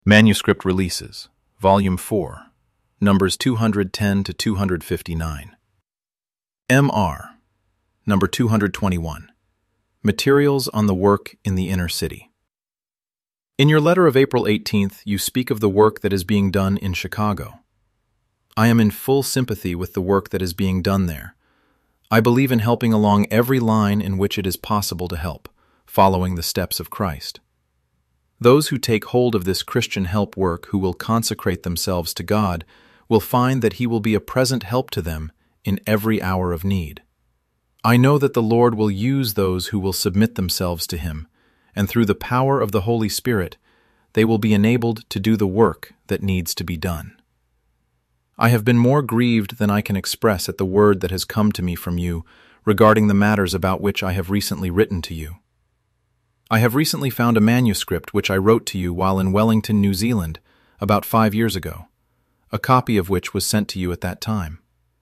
Manuscript Releases, Volume 4, Numbers 210 to 259. M.R. Number 221. Materials on the Work in the Inner City. In your letter of April 18th, you speak of the work that is being done in Chicago. I am in full sympathy with the work that is being done there. I believe in helping along every line in which it is possible to help, following the steps of Christ. Those who take hold of this Christian help work, who will consecrate themselves to God, will find that He will be a present help to them in every hour of need. I know that the Lord will use those who will submit themselves to Him, and through the power of the Holy Spirit, they will be enabled to do the work that needs to be done. I have been more grieved than I can express at the word that has come to me from you regarding the matters about which I have recently written to you. I have recently found a manuscript which I wrote to you while in Wellington, New Zealand, about 5 years ago, a copy of which was sent to you at that time.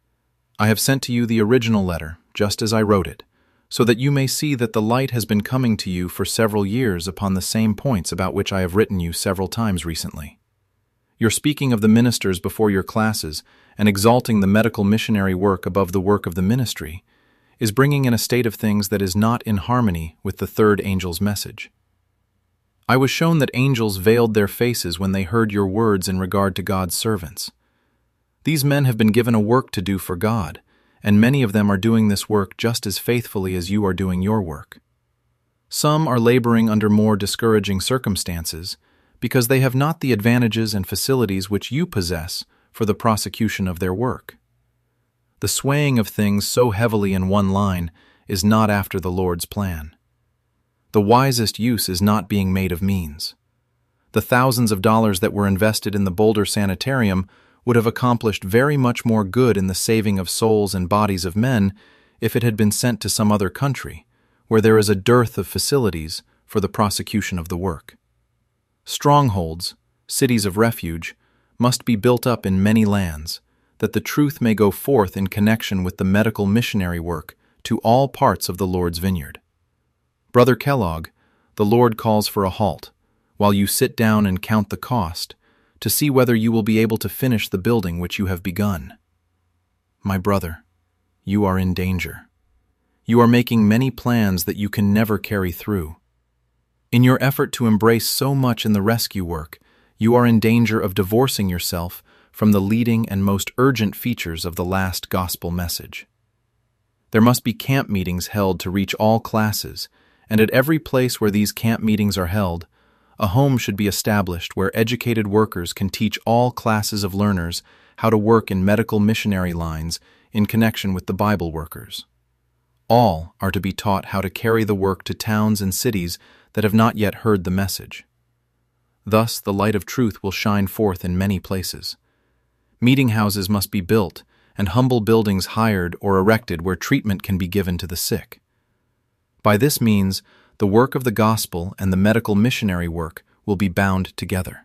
I have sent to you the original letter, just as I wrote it, so that you may see that the light has been coming to you for several years upon the same points about which I have written you several times recently. Your speaking of the ministers before your classes and exalting the medical missionary work above the work of the ministry is bringing in a state of things that is not in harmony with the third angel's message. I was shown that angels veiled their faces when they heard your words in regard to God's servants. These men have been given a work to do for God, and many of them are doing this work just as faithfully as you are doing your work. Some are laboring under more discouraging circumstances because they have not the advantages and facilities which you possess for the prosecution of their work. The swaying of things so heavily in one line is not after the Lord's plan. The wisest use is not being made of means. The thousands of dollars that were invested in the Boulder Sanitarium would have accomplished very much more good in the saving of souls and bodies of men if it had been sent to some other country, where there is a dearth of facilities for the prosecution of the work. Strongholds, cities of refuge, must be built up in many lands, that the truth may go forth in connection with the medical missionary work to all parts of the Lord's vineyard. Brother Kellogg, the Lord calls for a halt, while you sit down and count the cost, to see whether you will be able to finish the building which you have begun. My brother, you are in danger. You are making many plans that you can never carry through. In your effort to embrace so much in the rescue work, you are in danger of divorcing yourself from the leading and most urgent features of the last gospel message. There must be camp meetings held to reach all classes, and at every place where these camp meetings are held, a home should be established where educated workers can teach all classes of learners how to work in medical missionary lines in connection with the Bible workers. All are to be taught how to carry the work to towns and cities that have not yet heard the message. Thus the light of truth will shine forth in many places. Meeting houses must be built, and humble buildings hired or erected where treatment can be given to the sick. By this means, the work of the gospel and the medical missionary work will be bound together.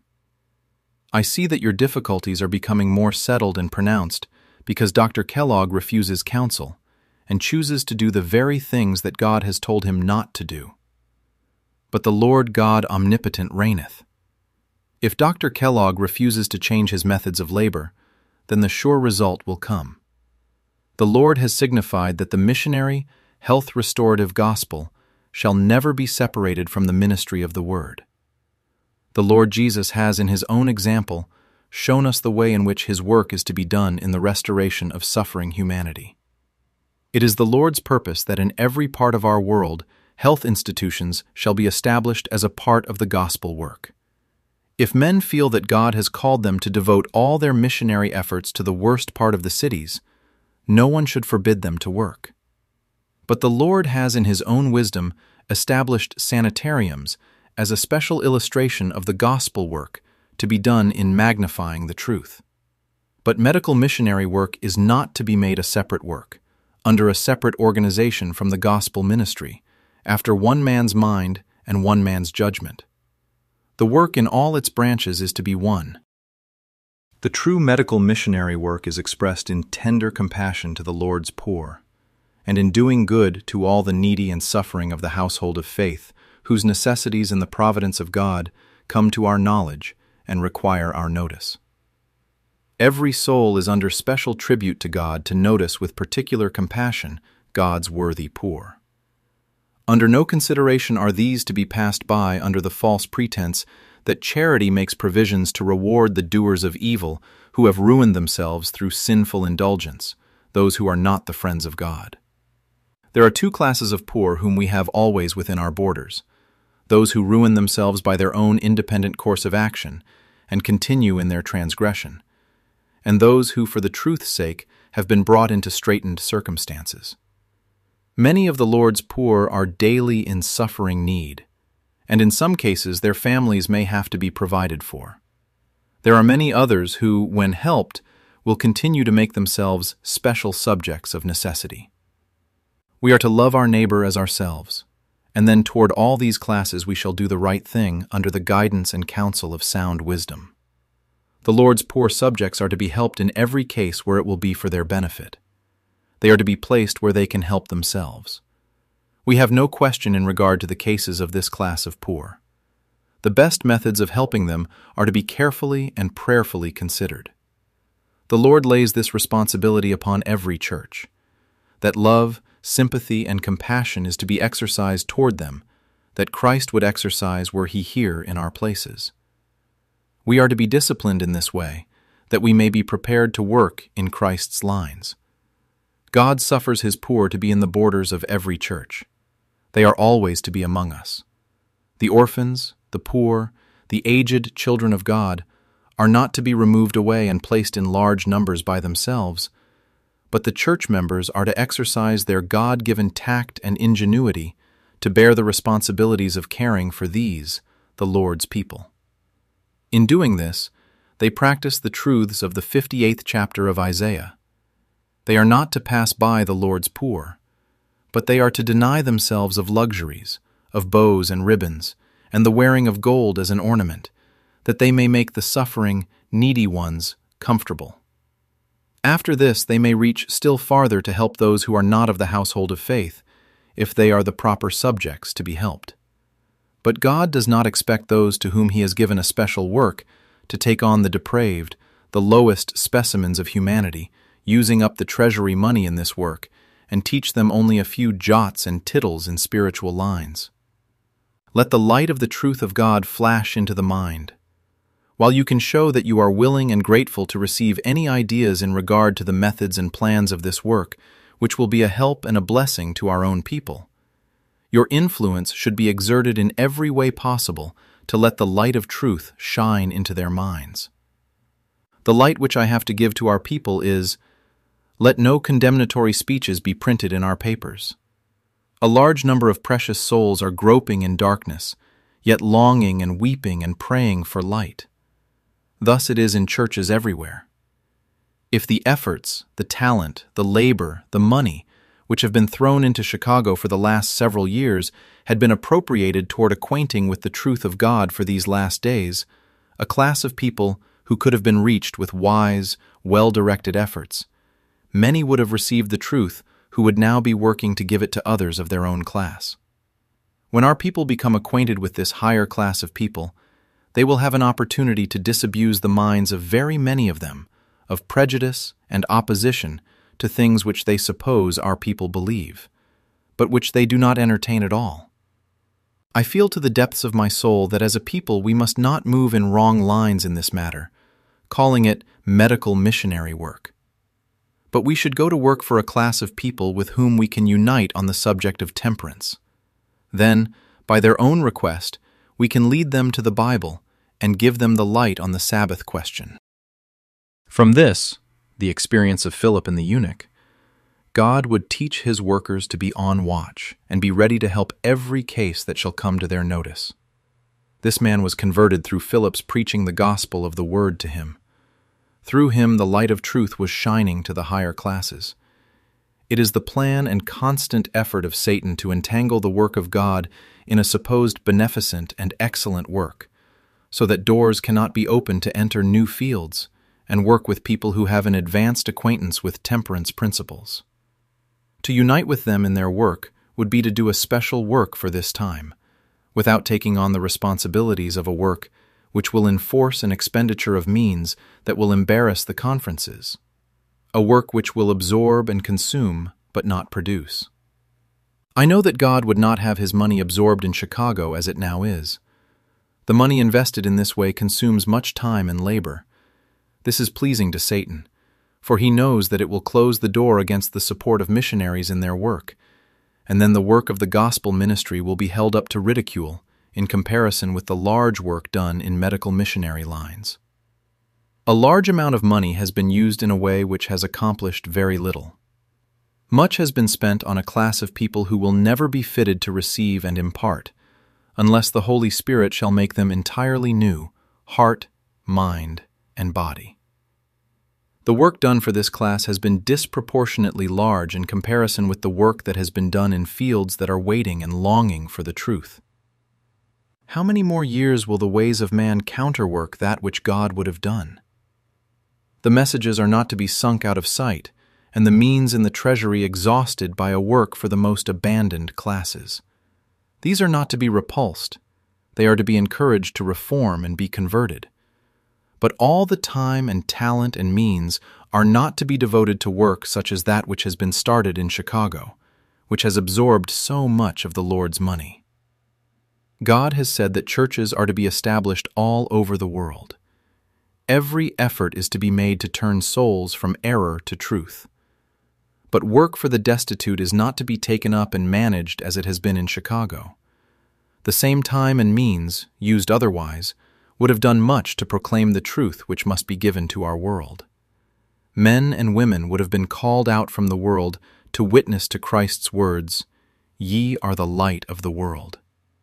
I see that your difficulties are becoming more settled and pronounced because Dr. Kellogg refuses counsel and chooses to do the very things that God has told him not to do. But the Lord God omnipotent reigneth. If Dr. Kellogg refuses to change his methods of labor, then the sure result will come. The Lord has signified that the missionary, health-restorative gospel shall never be separated from the ministry of the Word. The Lord Jesus has, in His own example, shown us the way in which His work is to be done in the restoration of suffering humanity. It is the Lord's purpose that in every part of our world, health institutions shall be established as a part of the gospel work. If men feel that God has called them to devote all their missionary efforts to the worst part of the cities, no one should forbid them to work. But the Lord has in His own wisdom established sanitariums as a special illustration of the gospel work to be done in magnifying the truth. But medical missionary work is not to be made a separate work, under a separate organization from the gospel ministry, after one man's mind and one man's judgment. The work in all its branches is to be one. The true medical missionary work is expressed in tender compassion to the Lord's poor, and in doing good to all the needy and suffering of the household of faith, whose necessities in the providence of God come to our knowledge and require our notice. Every soul is under special tribute to God to notice with particular compassion God's worthy poor. Under no consideration are these to be passed by under the false pretense that charity makes provisions to reward the doers of evil who have ruined themselves through sinful indulgence, those who are not the friends of God. There are two classes of poor whom we have always within our borders: those who ruin themselves by their own independent course of action and continue in their transgression, and those who, for the truth's sake, have been brought into straitened circumstances. Many of the Lord's poor are daily in suffering need, and in some cases their families may have to be provided for. There are many others who, when helped, will continue to make themselves special subjects of necessity. We are to love our neighbor as ourselves, and then toward all these classes we shall do the right thing under the guidance and counsel of sound wisdom. The Lord's poor subjects are to be helped in every case where it will be for their benefit. They are to be placed where they can help themselves. We have no question in regard to the cases of this class of poor. The best methods of helping them are to be carefully and prayerfully considered. The Lord lays this responsibility upon every church, that love, sympathy, and compassion is to be exercised toward them, that Christ would exercise were he here in our places. We are to be disciplined in this way, that we may be prepared to work in Christ's lines. God suffers his poor to be in the borders of every church. They are always to be among us. The orphans, the poor, the aged children of God are not to be removed away and placed in large numbers by themselves, but the church members are to exercise their God-given tact and ingenuity to bear the responsibilities of caring for these, the Lord's people. In doing this, they practice the truths of the 58th chapter of Isaiah. They are not to pass by the Lord's poor, but they are to deny themselves of luxuries, of bows and ribbons, and the wearing of gold as an ornament, that they may make the suffering, needy ones comfortable. After this, they may reach still farther to help those who are not of the household of faith, if they are the proper subjects to be helped. But God does not expect those to whom he has given a special work to take on the depraved, the lowest specimens of humanity, using up the treasury money in this work, and teach them only a few jots and tittles in spiritual lines. Let the light of the truth of God flash into the mind. While you can show that you are willing and grateful to receive any ideas in regard to the methods and plans of this work, which will be a help and a blessing to our own people, your influence should be exerted in every way possible to let the light of truth shine into their minds. The light which I have to give to our people is, let no condemnatory speeches be printed in our papers. A large number of precious souls are groping in darkness, yet longing and weeping and praying for light. Thus it is in churches everywhere. If the efforts, the talent, the labor, the money, which have been thrown into Chicago for the last several years had been appropriated toward acquainting with the truth of God for these last days, a class of people who could have been reached with wise, well-directed efforts, many would have received the truth who would now be working to give it to others of their own class. When our people become acquainted with this higher class of people, they will have an opportunity to disabuse the minds of very many of them of prejudice and opposition to things which they suppose our people believe, but which they do not entertain at all. I feel to the depths of my soul that as a people we must not move in wrong lines in this matter, calling it medical missionary work. But we should go to work for a class of people with whom we can unite on the subject of temperance. Then, by their own request, we can lead them to the Bible and give them the light on the Sabbath question. From this, the experience of Philip and the eunuch, God would teach his workers to be on watch and be ready to help every case that shall come to their notice. This man was converted through Philip's preaching the gospel of the word to him. Through him the light of truth was shining to the higher classes. It is the plan and constant effort of Satan to entangle the work of God in a supposed beneficent and excellent work, so that doors cannot be opened to enter new fields and work with people who have an advanced acquaintance with temperance principles. To unite with them in their work would be to do a special work for this time, without taking on the responsibilities of a work which will enforce an expenditure of means that will embarrass the conferences, a work which will absorb and consume but not produce. I know that God would not have his money absorbed in Chicago as it now is. The money invested in this way consumes much time and labor. This is pleasing to Satan, for he knows that it will close the door against the support of missionaries in their work, and then the work of the gospel ministry will be held up to ridicule in comparison with the large work done in medical missionary lines. A large amount of money has been used in a way which has accomplished very little. Much has been spent on a class of people who will never be fitted to receive and impart, unless the Holy Spirit shall make them entirely new, heart, mind, and body. The work done for this class has been disproportionately large in comparison with the work that has been done in fields that are waiting and longing for the truth. How many more years will the ways of man counterwork that which God would have done? The messages are not to be sunk out of sight, and the means in the treasury exhausted by a work for the most abandoned classes. These are not to be repulsed. They are to be encouraged to reform and be converted. But all the time and talent and means are not to be devoted to work such as that which has been started in Chicago, which has absorbed so much of the Lord's money. God has said that churches are to be established all over the world. Every effort is to be made to turn souls from error to truth. But work for the destitute is not to be taken up and managed as it has been in Chicago. The same time and means, used otherwise, would have done much to proclaim the truth which must be given to our world. Men and women would have been called out from the world to witness to Christ's words, "Ye are the light of the world."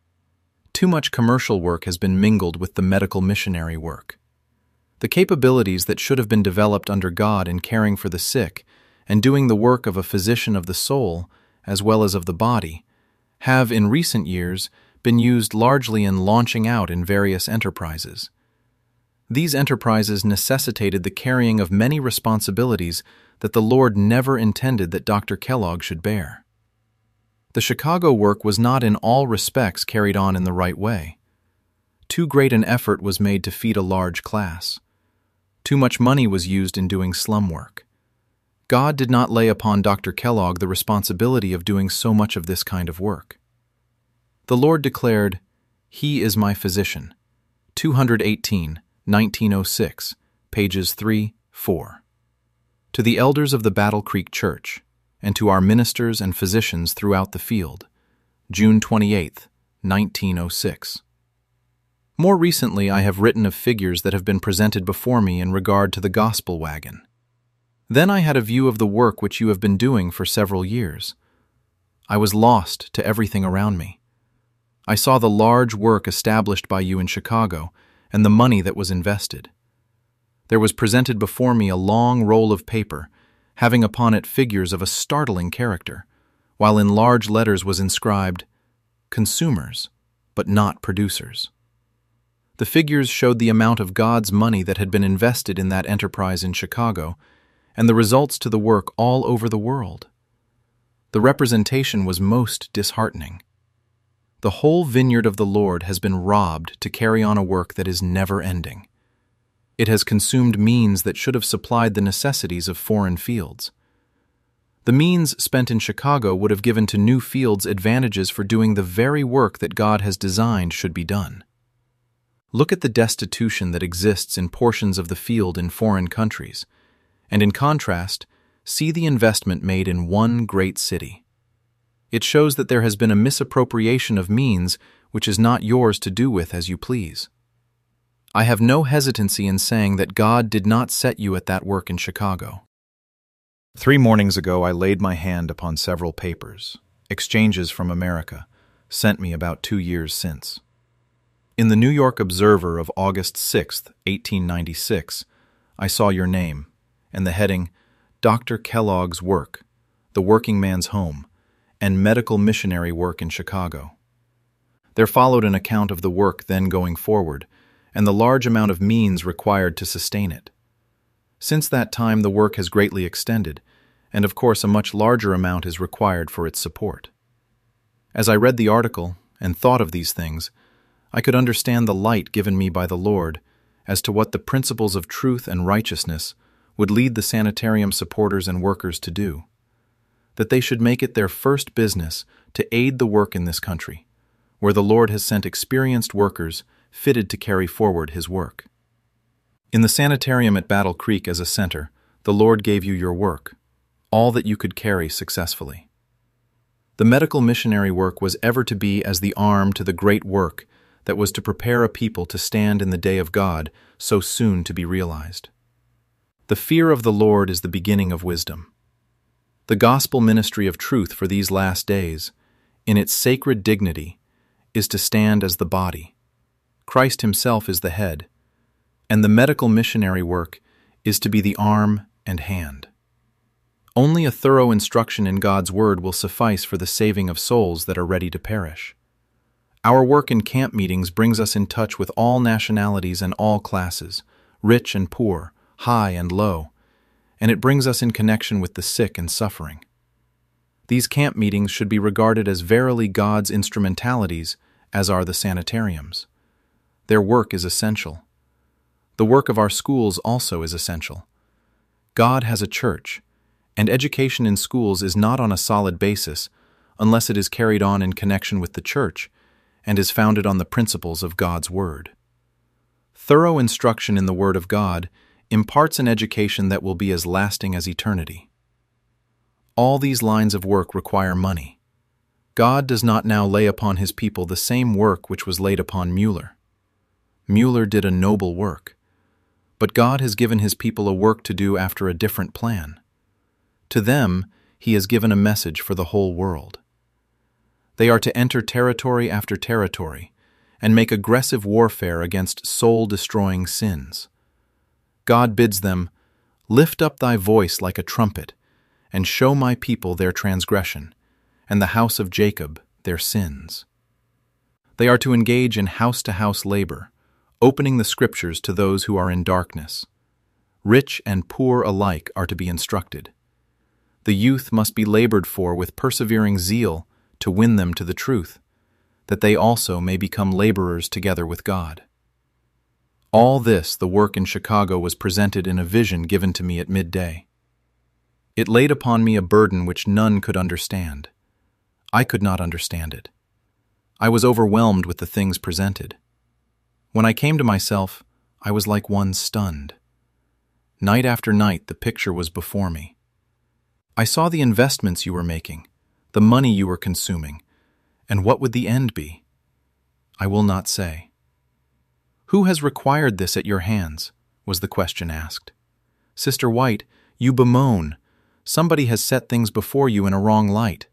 Too much commercial work has been mingled with the medical missionary work. The capabilities that should have been developed under God in caring for the sick and doing the work of a physician of the soul as well as of the body have in recent years been used largely in launching out in various enterprises. These enterprises necessitated the carrying of many responsibilities that the Lord never intended that Dr. Kellogg should bear. The Chicago work was not in all respects carried on in the right way. Too great an effort was made to feed a large class. Too much money was used in doing slum work. God did not lay upon Dr. Kellogg the responsibility of doing so much of this kind of work. The Lord declared, "He is my physician." 218, 1906, pages 3, 4. To the elders of the Battle Creek Church, and to our ministers and physicians throughout the field, June 28, 1906. More recently, I have written of figures that have been presented before me in regard to the gospel wagon. Then I had a view of the work which you have been doing for several years. I was lost to everything around me. I saw the large work established by you in Chicago and the money that was invested. There was presented before me a long roll of paper, having upon it figures of a startling character, while in large letters was inscribed, "Consumers, but not producers." The figures showed the amount of God's money that had been invested in that enterprise in Chicago, and the results to the work all over the world. The representation was most disheartening. The whole vineyard of the Lord has been robbed to carry on a work that is never ending. It has consumed means that should have supplied the necessities of foreign fields. The means spent in Chicago would have given to new fields advantages for doing the very work that God has designed should be done. Look at the destitution that exists in portions of the field in foreign countries, and in contrast, see the investment made in one great city. It shows that there has been a misappropriation of means which is not yours to do with as you please. I have no hesitancy in saying that God did not set you at that work in Chicago. 3 mornings ago I laid my hand upon several papers, exchanges from America, sent me about 2 years since. In the New York Observer of August 6, 1896, I saw your name, and the heading, "Dr. Kellogg's Work, the Working Man's Home, and Medical Missionary Work in Chicago." There followed an account of the work then going forward, and the large amount of means required to sustain it. Since that time the work has greatly extended, and of course a much larger amount is required for its support. As I read the article and thought of these things, I could understand the light given me by the Lord as to what the principles of truth and righteousness would lead the sanitarium supporters and workers to do, that they should make it their first business to aid the work in this country, where the Lord has sent experienced workers fitted to carry forward His work. In the sanitarium at Battle Creek as a center, the Lord gave you your work, all that you could carry successfully. The medical missionary work was ever to be as the arm to the great work that was to prepare a people to stand in the day of God so soon to be realized. The fear of the Lord is the beginning of wisdom. The gospel ministry of truth for these last days, in its sacred dignity, is to stand as the body. Christ Himself is the head, and the medical missionary work is to be the arm and hand. Only a thorough instruction in God's Word will suffice for the saving of souls that are ready to perish. Our work in camp meetings brings us in touch with all nationalities and all classes, rich and poor, high and low, and it brings us in connection with the sick and suffering. These camp meetings should be regarded as verily God's instrumentalities, as are the sanitariums. Their work is essential. The work of our schools also is essential. God has a church, and education in schools is not on a solid basis unless it is carried on in connection with the church and is founded on the principles of God's Word. Thorough instruction in the Word of God imparts an education that will be as lasting as eternity. All these lines of work require money. God does not now lay upon His people the same work which was laid upon Mueller. Mueller did a noble work, but God has given His people a work to do after a different plan. To them, He has given a message for the whole world. They are to enter territory after territory and make aggressive warfare against soul-destroying sins. God bids them, "Lift up thy voice like a trumpet, and show my people their transgression, and the house of Jacob their sins." They are to engage in house-to-house labor, opening the Scriptures to those who are in darkness. Rich and poor alike are to be instructed. The youth must be labored for with persevering zeal to win them to the truth, that they also may become laborers together with God. All this, the work in Chicago, was presented in a vision given to me at midday. It laid upon me a burden which none could understand. I could not understand it. I was overwhelmed with the things presented. When I came to myself, I was like one stunned. Night after night, the picture was before me. I saw the investments you were making, the money you were consuming, and what would the end be? I will not say. "Who has required this at your hands?" was the question asked. "Sister White, you bemoan. Somebody has set things before you in a wrong light."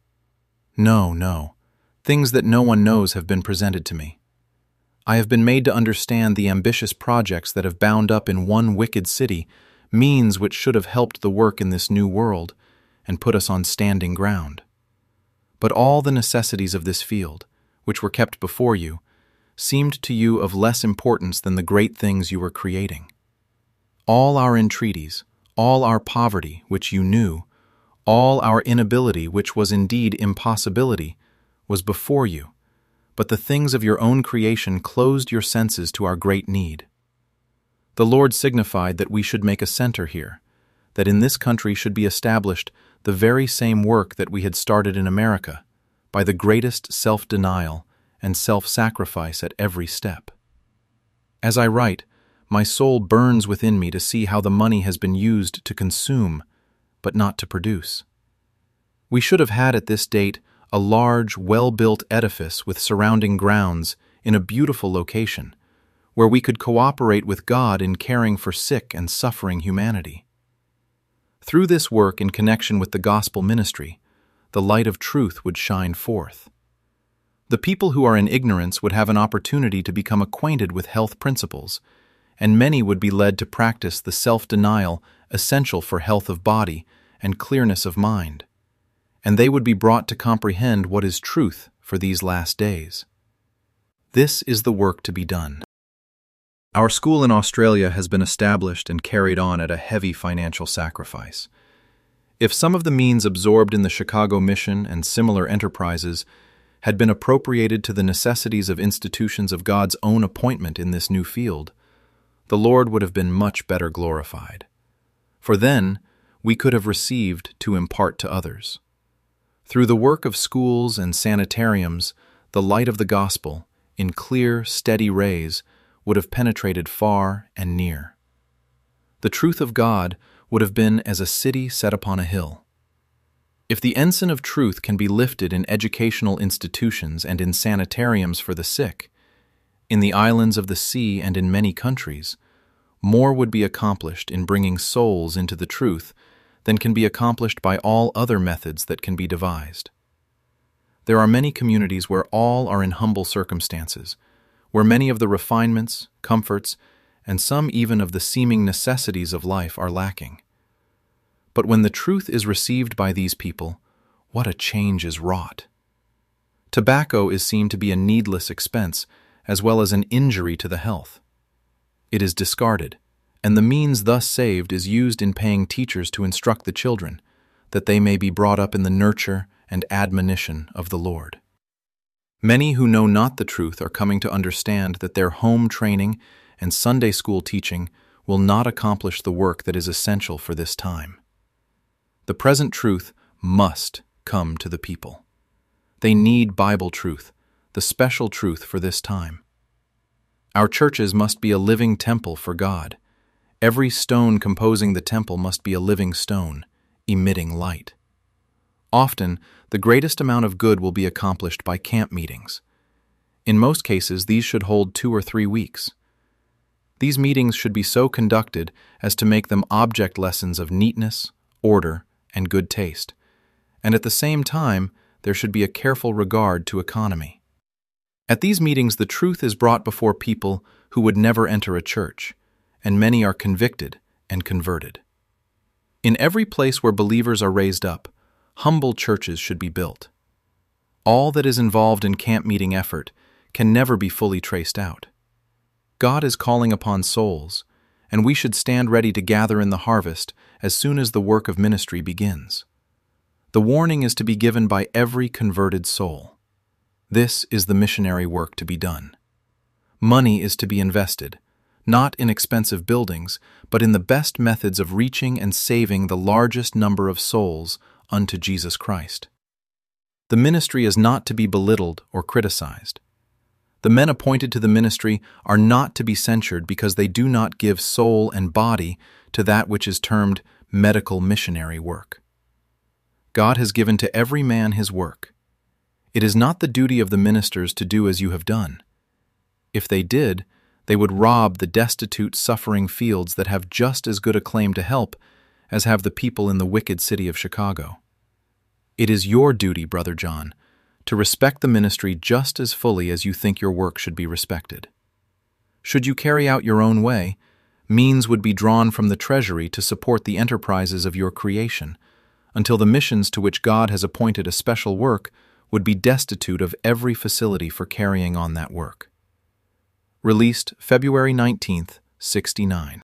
No. Things that no one knows have been presented to me. I have been made to understand the ambitious projects that have bound up in one wicked city means which should have helped the work in this new world and put us on standing ground. But all the necessities of this field, which were kept before you, seemed to you of less importance than the great things you were creating. All our entreaties, all our poverty, which you knew, all our inability, which was indeed impossibility, was before you, but the things of your own creation closed your senses to our great need. The Lord signified that we should make a center here, that in this country should be established the very same work that we had started in America, by the greatest self-denial and self-sacrifice at every step. As I write, my soul burns within me to see how the money has been used to consume, but not to produce. We should have had at this date a large, well-built edifice with surrounding grounds in a beautiful location, where we could cooperate with God in caring for sick and suffering humanity. Through this work in connection with the gospel ministry, the light of truth would shine forth. The people who are in ignorance would have an opportunity to become acquainted with health principles, and many would be led to practice the self-denial essential for health of body and clearness of mind, and they would be brought to comprehend what is truth for these last days. This is the work to be done. Our school in Australia has been established and carried on at a heavy financial sacrifice. If some of the means absorbed in the Chicago mission and similar enterprises had been appropriated to the necessities of institutions of God's own appointment in this new field, the Lord would have been much better glorified. For then we could have received to impart to others. Through the work of schools and sanitariums, the light of the gospel, in clear, steady rays, would have penetrated far and near. The truth of God would have been as a city set upon a hill. If the ensign of truth can be lifted in educational institutions and in sanitariums for the sick, in the islands of the sea and in many countries, more would be accomplished in bringing souls into the truth than can be accomplished by all other methods that can be devised. There are many communities where all are in humble circumstances, where many of the refinements, comforts, and some even of the seeming necessities of life are lacking. But when the truth is received by these people, what a change is wrought! Tobacco is seen to be a needless expense as well as an injury to the health. It is discarded, and the means thus saved is used in paying teachers to instruct the children, that they may be brought up in the nurture and admonition of the Lord. Many who know not the truth are coming to understand that their home training and Sunday school teaching will not accomplish the work that is essential for this time. The present truth must come to the people. They need Bible truth, the special truth for this time. Our churches must be a living temple for God. Every stone composing the temple must be a living stone, emitting light. Often, the greatest amount of good will be accomplished by camp meetings. In most cases, these should hold 2 or 3 weeks. These meetings should be so conducted as to make them object lessons of neatness, order, and good taste, and at the same time there should be a careful regard to economy. At these meetings the truth is brought before people who would never enter a church, and many are convicted and converted. In every place where believers are raised up, humble churches should be built. All that is involved in camp meeting effort can never be fully traced out. God is calling upon souls, and we should stand ready to gather in the harvest as soon as the work of ministry begins. The warning is to be given by every converted soul. This is the missionary work to be done. Money is to be invested, not in expensive buildings, but in the best methods of reaching and saving the largest number of souls unto Jesus Christ. The ministry is not to be belittled or criticized. The men appointed to the ministry are not to be censured because they do not give soul and body to that which is termed medical missionary work. God has given to every man his work. It is not the duty of the ministers to do as you have done. If they did, they would rob the destitute, suffering fields that have just as good a claim to help as have the people in the wicked city of Chicago. It is your duty, Brother John, to respect the ministry just as fully as you think your work should be respected. Should you carry out your own way, means would be drawn from the treasury to support the enterprises of your creation, until the missions to which God has appointed a special work would be destitute of every facility for carrying on that work. Released February 19, 1969.